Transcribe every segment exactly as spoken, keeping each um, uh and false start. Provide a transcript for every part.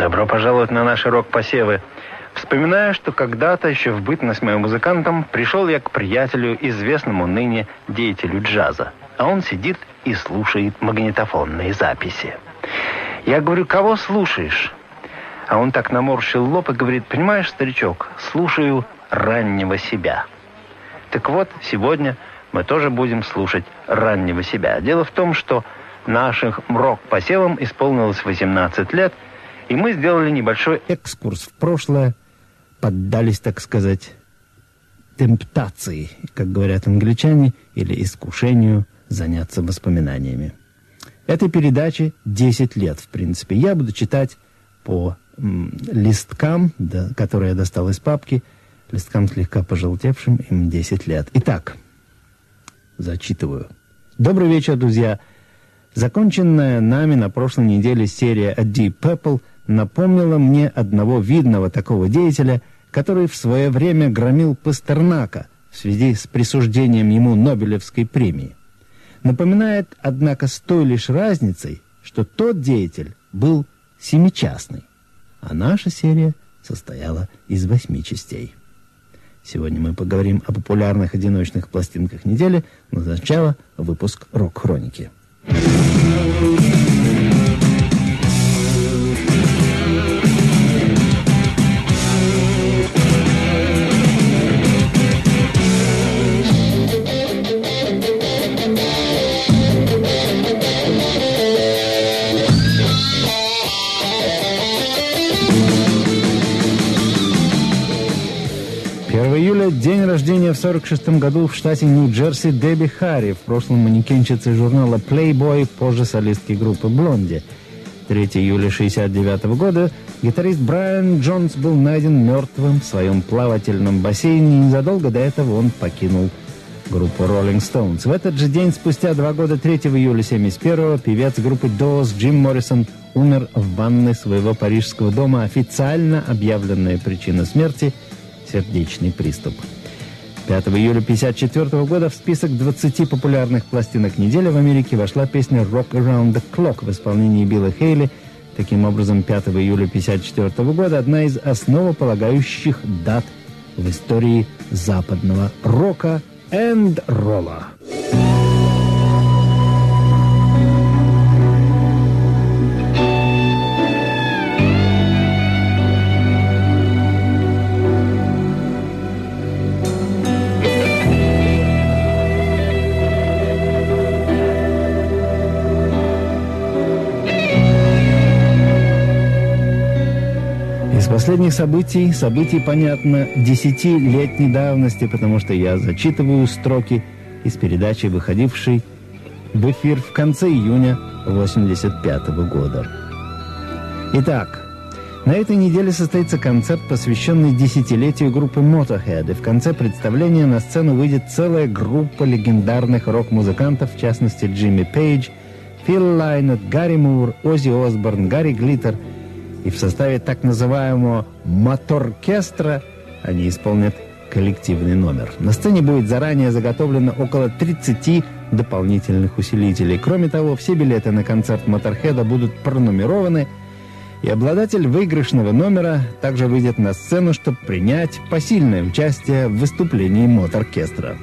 Добро пожаловать на наши рок-посевы. Вспоминаю, что когда-то, еще в бытность моим музыкантом, пришел я к приятелю, известному ныне деятелю джаза. А он сидит и слушает магнитофонные записи. Я говорю: кого слушаешь? А он так наморщил лоб и говорит: понимаешь, старичок, слушаю раннего себя. Так вот, сегодня мы тоже будем слушать раннего себя. Дело в том, что нашим рок-посевам исполнилось восемнадцать лет, и мы сделали небольшой экскурс в прошлое, поддались, так сказать, темптации, как говорят англичане, или искушению заняться воспоминаниями. Этой передаче десять лет, в принципе. Я буду читать по м, листкам, да, которые я достал из папки, листкам слегка пожелтевшим, им десять лет. Итак, зачитываю. Добрый вечер, друзья. Законченная нами на прошлой неделе серия A Deep Purple напомнила мне одного видного такого деятеля, который в свое время громил Пастернака в связи с присуждением ему Нобелевской премии. Напоминает, однако, с той лишь разницей, что тот деятель был семичастный, а наша серия состояла из восьми частей. Сегодня мы поговорим о популярных одиночных пластинках недели, но сначала выпуск «Рок-хроники». первого июля, день рождения в сорок шестом году в штате Нью-Джерси Дебби Харри, в прошлом манекенщицы журнала Playboy, позже солистки группы Блонди. третьего июля шестьдесят девятого года гитарист Брайан Джонс был найден мертвым в своем плавательном бассейне, и незадолго до этого он покинул группу Rolling Stones. В этот же день, спустя два года, третьего июля семьдесят первого, певец группы Doors Джим Моррисон умер в ванной своего парижского дома. Официально объявленная причина смерти – сердечный приступ. пятого июля пятьдесят четвёртого года в список двадцати популярных пластинок недели в Америке вошла песня «Rock Around the Clock» в исполнении Билла Хейли. Таким образом, пятого июля пятьдесят четвёртого года одна из основополагающих дат в истории западного рока энд ролла. Из последних событий, событий, понятно, десятилетней давности, потому что я зачитываю строки из передачи, выходившей в эфир в конце июня восемьдесят пятого года. Итак, на этой неделе состоится концерт, посвященный десятилетию группы Motorhead, и в конце представления на сцену выйдет целая группа легендарных рок-музыкантов, в частности Джимми Пейдж, Фил Лайнет, Гарри Мур, Оззи Осборн, Гарри Глиттер. И в составе так называемого моторкестра они исполнят коллективный номер. На сцене будет заранее заготовлено около тридцати дополнительных усилителей. Кроме того, все билеты на концерт Моторхеда будут пронумерованы, и обладатель выигрышного номера также выйдет на сцену, чтобы принять посильное участие в выступлении моторкестра.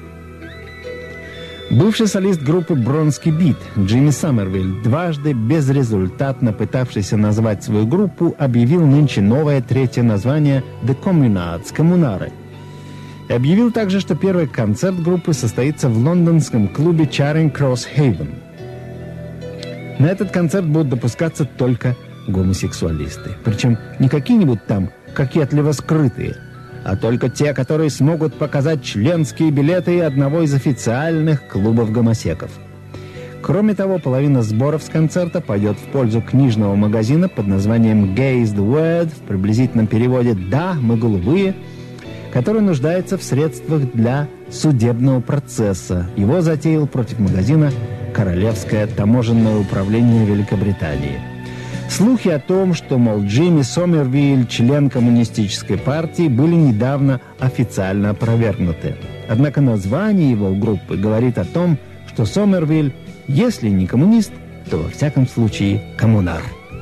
Бывший солист группы «Бронский бит» Джимми Саммервиль, дважды безрезультатно пытавшийся назвать свою группу, объявил нынче новое третье название «The Communards» — «Коммунары». И объявил также, что первый концерт группы состоится в лондонском клубе Charing Cross Haven. На этот концерт будут допускаться только гомосексуалисты. Причем не какие-нибудь там кокетливо скрытые, а только те, которые смогут показать членские билеты одного из официальных клубов гомосеков. Кроме того, половина сборов с концерта пойдет в пользу книжного магазина под названием Gay's the Word, в приблизительном переводе «Да, мы голубые», который нуждается в средствах для судебного процесса. Его затеял против магазина Королевское таможенное управление Великобритании. Слухи о том, что, мол, Джимми Сомервиль, член коммунистической партии, были недавно официально опровергнуты. Однако название его группы говорит о том, что Сомервиль, если не коммунист, то, во всяком случае, коммунар.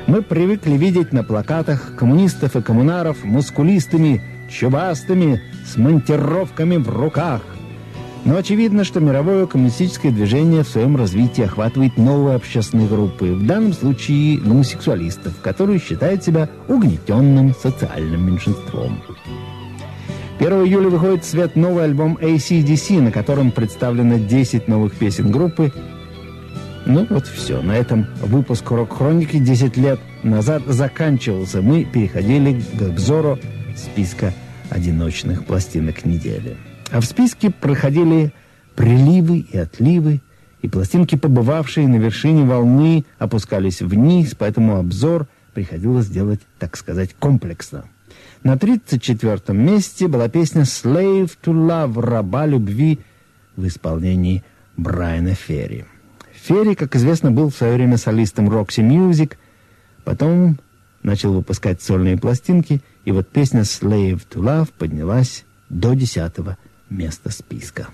Мы привыкли видеть на плакатах коммунистов и коммунаров мускулистыми, чубастыми, с монтировками в руках. Но очевидно, что мировое коммунистическое движение в своем развитии охватывает новые общественные группы, в данном случае гомосексуалистов, которые считают себя угнетенным социальным меньшинством. первого июля выходит в свет новый альбом эй си ди си, на котором представлено десять новых песен группы. Ну вот все. На этом выпуск «Рок-хроники» десять лет назад заканчивался. Мы переходили к обзору списка одиночных пластинок недели. А в списке проходили приливы и отливы, и пластинки, побывавшие на вершине волны, опускались вниз, поэтому обзор приходилось делать, так сказать, комплексно. На тридцать четвёртом месте была песня «Slave to Love» «Раба любви» в исполнении Брайана Ферри. Ферри, как известно, был в свое время солистом Roxy Music, потом начал выпускать сольные пластинки, и вот песня «Slave to Love» поднялась до десятого места списка.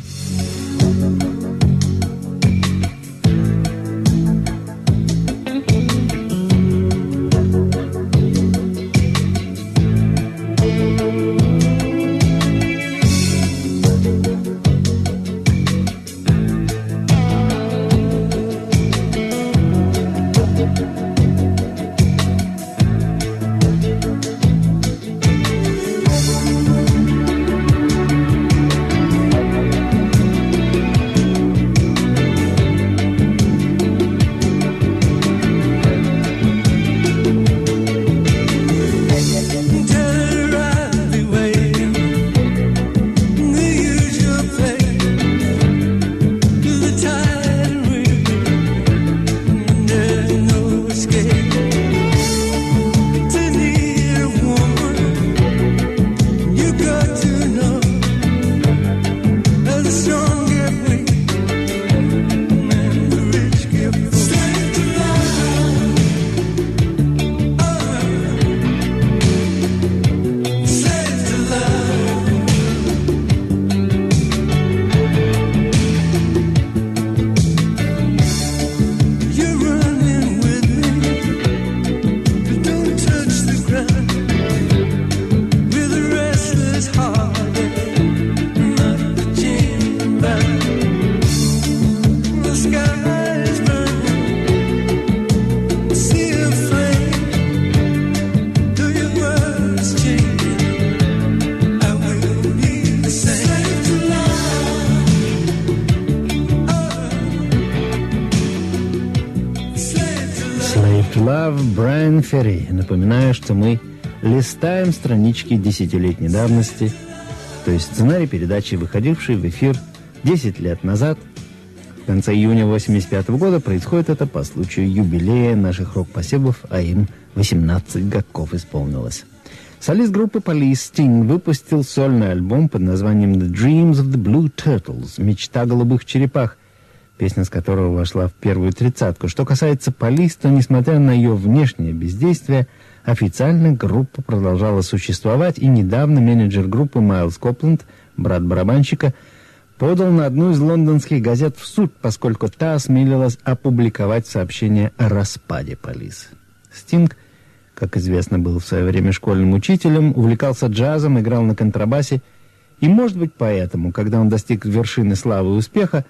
Love, Брайан Ферри. Напоминаю, что мы листаем странички десятилетней давности, то есть сценарий передачи, выходивший в эфир десять лет назад. В конце июня восемьдесят пятого года происходит это по случаю юбилея наших рок-посевов, а им восемнадцать годков исполнилось. Солист группы Police Sting выпустил сольный альбом под названием «The Dreams of the Blue Turtles» «Мечта голубых черепах», песня с которого вошла в первую тридцатку. Что касается Police, то, несмотря на ее внешнее бездействие, официально группа продолжала существовать, и недавно менеджер группы Майлз Копленд, брат барабанщика, подал на одну из лондонских газет в суд, поскольку та осмелилась опубликовать сообщение о распаде Police. Стинг, как известно, был в свое время школьным учителем, увлекался джазом, играл на контрабасе, и, может быть, поэтому, когда он достиг вершины славы и успеха,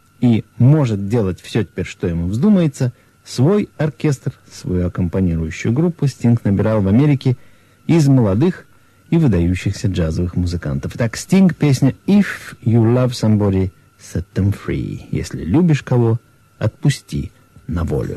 и может делать все теперь, что ему вздумается, свой оркестр, свою аккомпанирующую группу Стинг набирал в Америке из молодых и выдающихся джазовых музыкантов. Итак, Стинг, песня «If you love somebody, set them free». Если любишь кого, отпусти на волю.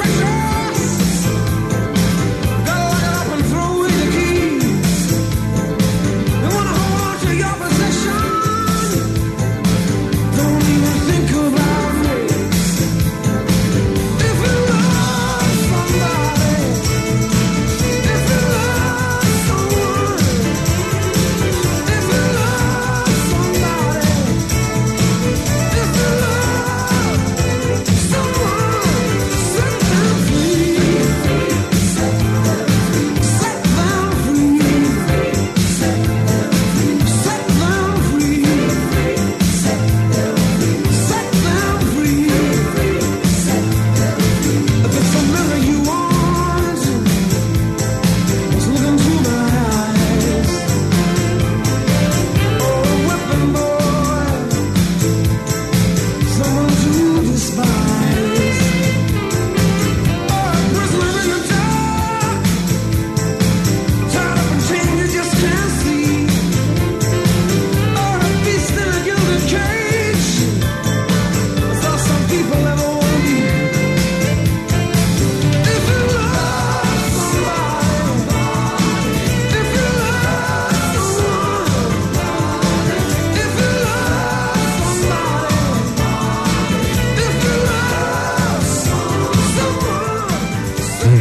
Something precious, gotta lock it up and throw away the key.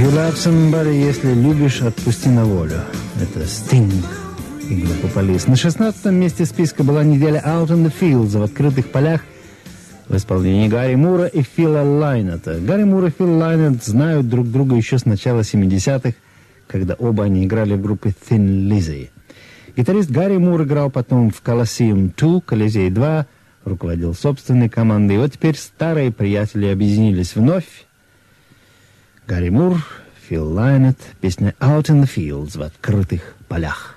You love somebody, если любишь, отпусти на волю. Это Sting и группа Police. На шестнадцатом месте списка была неделя Out in the Fields, в открытых полях, в исполнении Гарри Мура и Фила Лайнета. Гарри Мур и Фил Лайнет знают друг друга еще с начала семидесятых, когда оба они играли в группе Thin Lizzy. Гитарист Гарри Мур играл потом в Coliseum два, Колизей два, руководил собственной командой. И вот теперь старые приятели объединились вновь. Гарри Мур, Фил Лайнет, песня Out in the Fields, в открытых полях.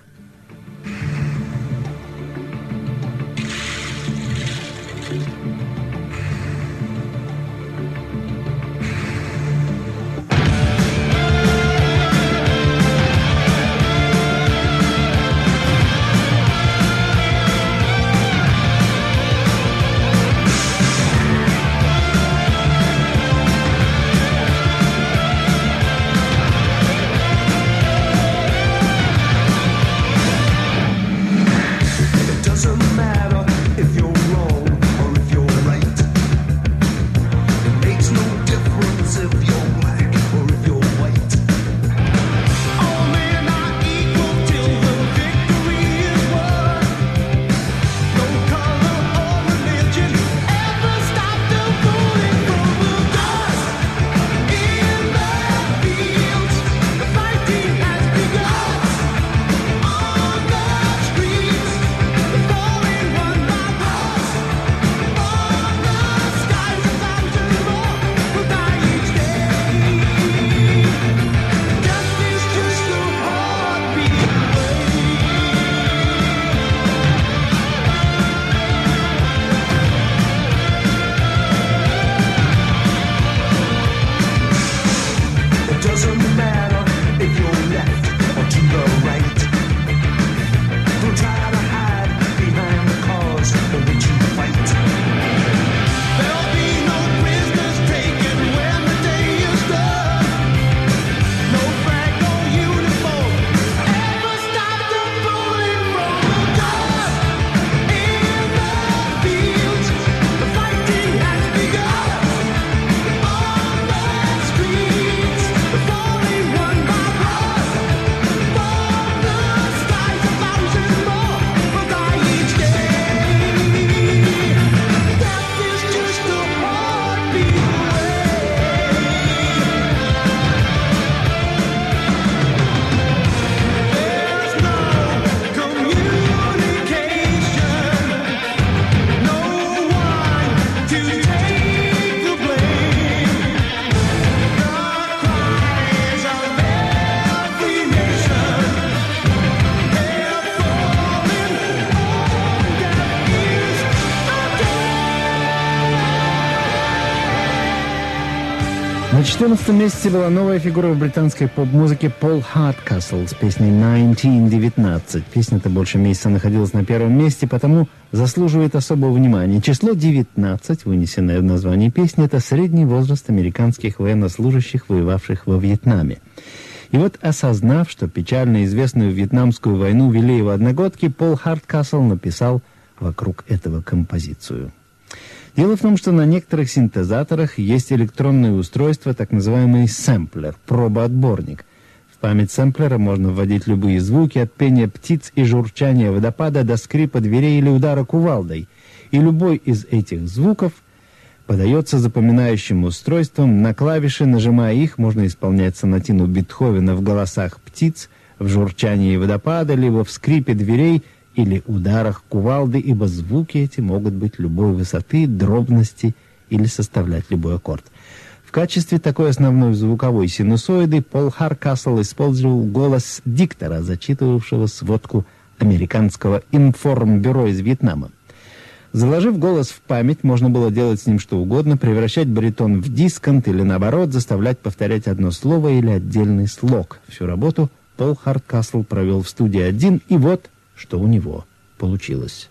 На четырнадцатом месте была новая фигура в британской поп-музыке Пол Хардкасл с песней «девятнадцать девятнадцать». Песня-то больше месяца находилась на первом месте, потому заслуживает особого внимания. Число девятнадцать, вынесенное в название песни, это средний возраст американских военнослужащих, воевавших во Вьетнаме. И вот, осознав, что печально известную Вьетнамскую войну вели его одногодки, Пол Хардкасл написал вокруг этого композицию. Дело в том, что на некоторых синтезаторах есть электронное устройство, так называемый сэмплер, пробоотборник. В память сэмплера можно вводить любые звуки, от пения птиц и журчания водопада до скрипа дверей или удара кувалдой. И любой из этих звуков подается запоминающим устройством. На клавиши, нажимая их, можно исполнять сонатину Бетховена в голосах птиц, в журчании водопада, либо в скрипе дверей или ударах кувалды, ибо звуки эти могут быть любой высоты, дробности или составлять любой аккорд. В качестве такой основной звуковой синусоиды Пол Хардкасл использовал голос диктора, зачитывавшего сводку американского информбюро из Вьетнама. Заложив голос в память, можно было делать с ним что угодно, превращать баритон в дисконт или, наоборот, заставлять повторять одно слово или отдельный слог. Всю работу Пол Хардкасл провел в студии один, и вот что у него получилось.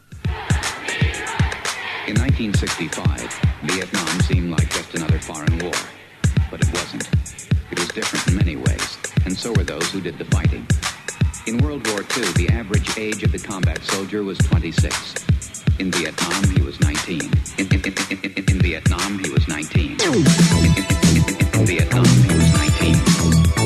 In nineteen sixty-five, Vietnam seemed like just another foreign war. But it wasn't. It was different in many ways, and so were those who did the fighting. In World War Two, the average age of the combat soldier was twenty-six. In Vietnam, he was nineteen. In, in, in, in, in, in Vietnam, he was nineteen. In, in, in, in, in Vietnam, he was nineteen.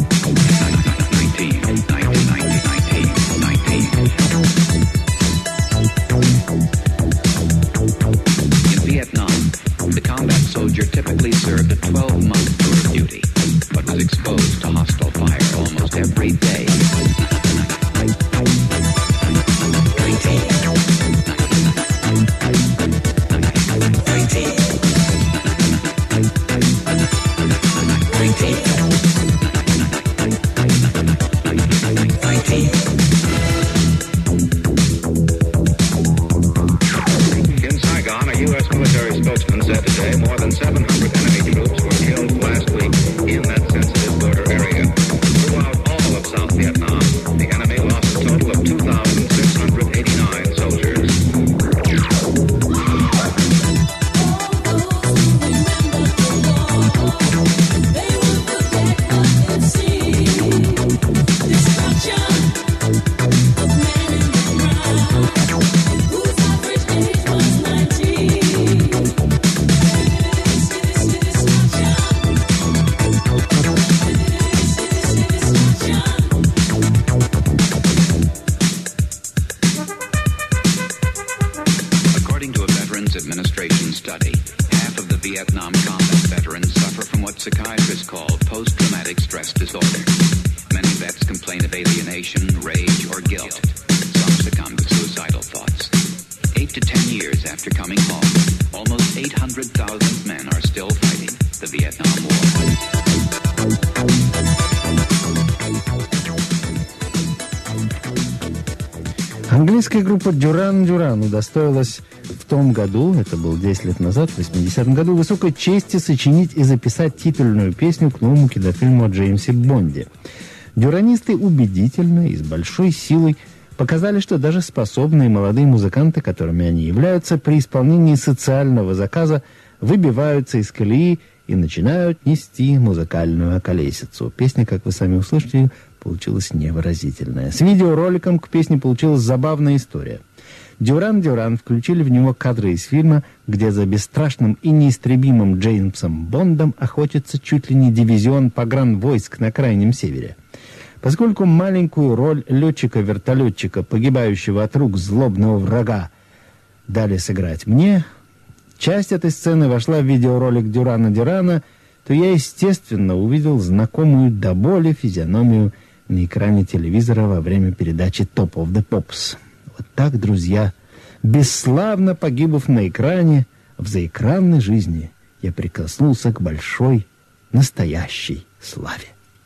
Английская группа Дюран Дюран удостоилась в том году, это было десять лет назад, в восьмидесятом году, высокой чести сочинить и записать титульную песню к новому кинофильму о Джеймсе Бонде. Дюранисты убедительно и с большой силой показали, что даже способные молодые музыканты, которыми они являются, при исполнении социального заказа выбиваются из колеи и начинают нести музыкальную околесицу. Песня, как вы сами услышите, получилась невыразительная. С видеороликом к песне получилась забавная история. Дюран-Дюран включили в него кадры из фильма, где за бесстрашным и неистребимым Джеймсом Бондом охотится чуть ли не дивизион погранвойск на Крайнем Севере. Поскольку маленькую роль летчика-вертолетчика, погибающего от рук злобного врага, дали сыграть мне, часть этой сцены вошла в видеоролик Дюрана-Дюрана, то я, естественно, увидел знакомую до боли физиономию на экране телевизора во время передачи «Top of the Pops». Вот так, друзья, бесславно погибав на экране, в заэкранной жизни я прикоснулся к большой, настоящей славе.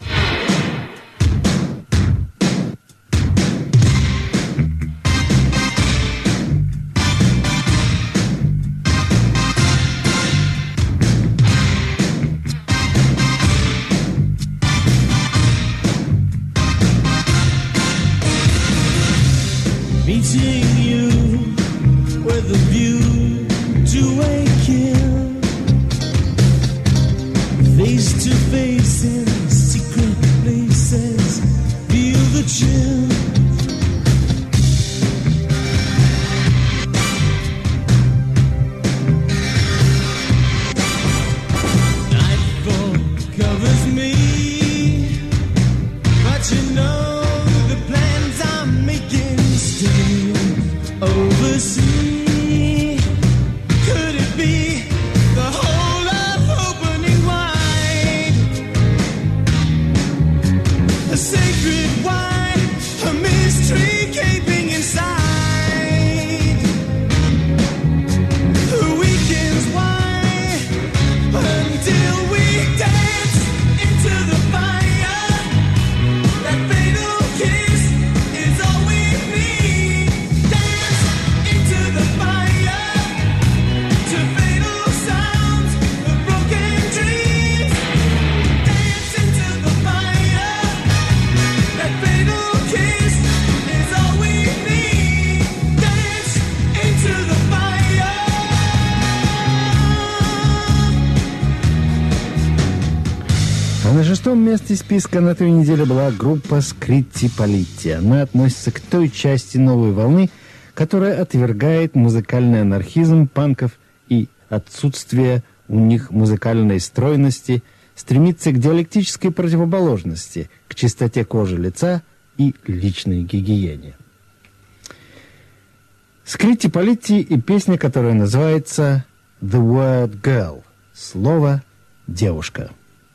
Meeting you with a view to a kill, face to face in secret places, feel the chill. Nightfall covers me, but you know oversea. Could it be the whole of opening wide? A sacred wine, a mystery gaping inside. The weekend's why until we dance into the fire. That fatal kiss is all we need. На шестом месте списка на той неделе была группа Скритти Политти. Она относится к той части новой волны, которая отвергает музыкальный анархизм панков и отсутствие у них музыкальной стройности, стремится к диалектической противоположности, к чистоте кожи лица и личной гигиене. Скритти Политти и песня, которая называется «The Word Girl» — слово «девушка».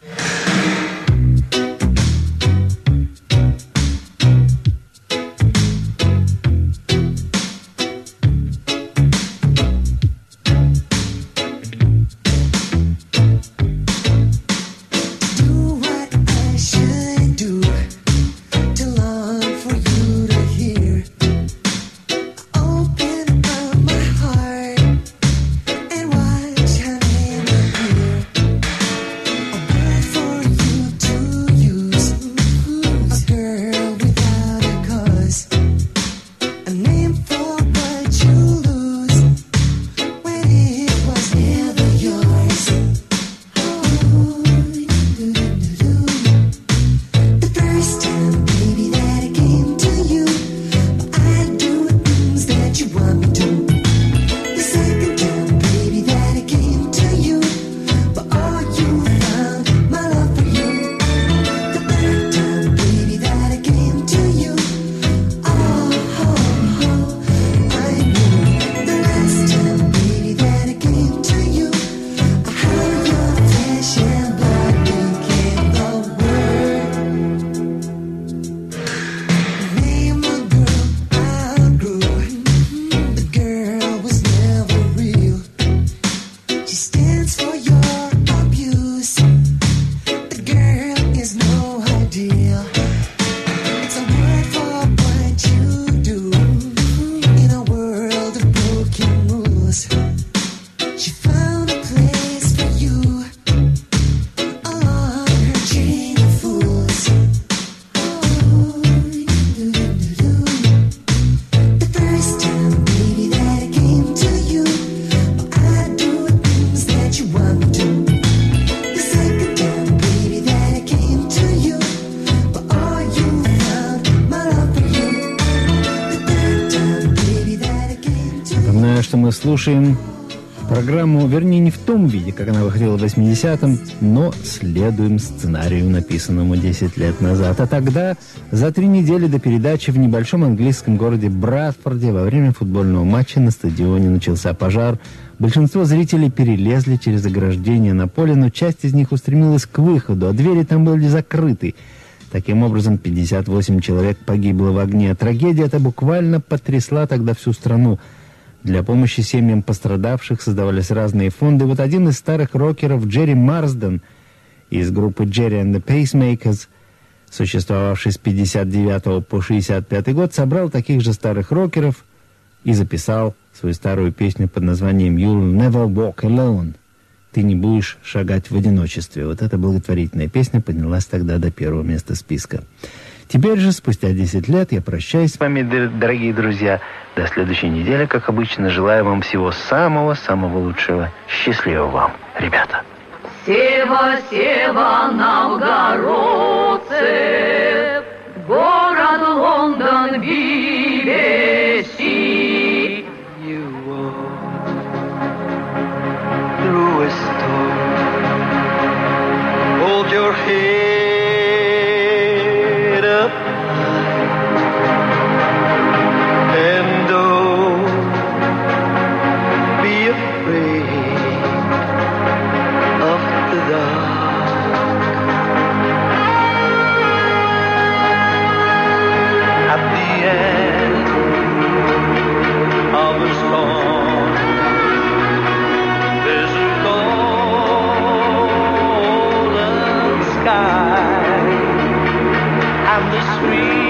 Что мы слушаем программу, вернее, не в том виде, как она выходила в восьмидесятом, но следуем сценарию, написанному десять лет назад. А тогда, за три недели до передачи в небольшом английском городе Брадфорде во время футбольного матча на стадионе начался пожар. Большинство зрителей перелезли через ограждение на поле, но часть из них устремилась к выходу, а двери там были закрыты. Таким образом, пятьдесят восемь человек погибло в огне. Трагедия эта буквально потрясла тогда всю страну. Для помощи семьям пострадавших создавались разные фонды. Вот один из старых рокеров, Джерри Марсден, из группы Jerry and the Pacemakers, существовавший с пятьдесят девятого по шестьдесят пятый год, собрал таких же старых рокеров и записал свою старую песню под названием «You'll never walk alone». «Ты не будешь шагать в одиночестве». Вот эта благотворительная песня поднялась тогда до первого места списка. Теперь же, спустя десять лет, я прощаюсь с вами, дорогие друзья. До следующей недели, как обычно, желаю вам всего самого-самого лучшего. Счастливо вам, ребята. Сева, Сева, новгородцы, город Лондон вивеси. You walk through a storm. Hold your head up high, and don't be afraid of the dark. At the end of a storm, there's a golden sky and the sweet